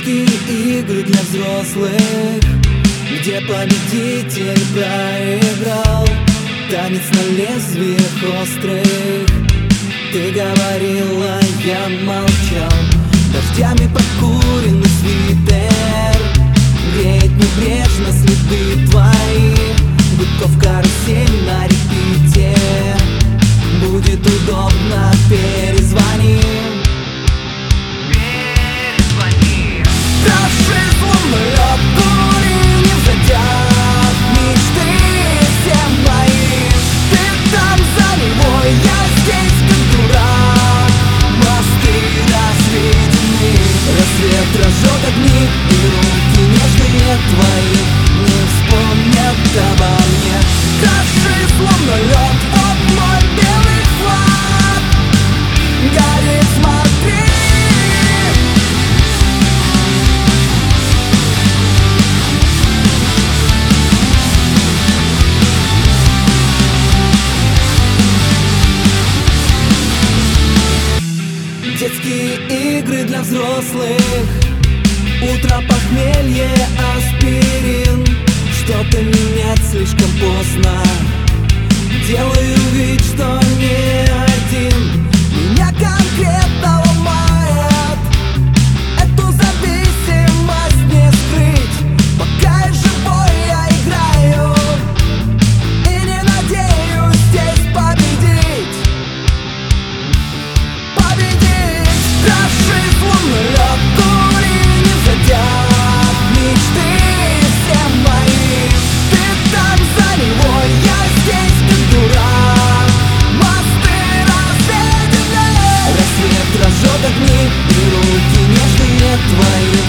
Детские игры для взрослых, где победитель проиграл. Танец на лезвиях острых. Ты говорила, я молчал. Дождями прокуренный свитер греет небрежно следы твои. Гудков карусель на репите. Будет удобно, перезвони. Дрожи, словно лед, дури не взлетят мечты все мои. Ты там за него, я здесь как дурак. Мосты разведены, рассвет разжег огни, и руки нежные твои не вспомнят обо мне. Дрожи, словно лед, вот мой белый флаг горит, смотри. Детские игры для взрослых. Утро, похмелье, аспирин. Что-то менять слишком поздно. Делаю вид, что не один. Меня конкретно ломает. Эту зависимость не скрыть. Пока я живой, я играю и не надеюсь здесь победить. Дрожи, словно лед, дури не взлетят мечты все мои. Ты там за него, я здесь как дурак. Мосты разведены, рассвет разжег огни, и руки нежные твои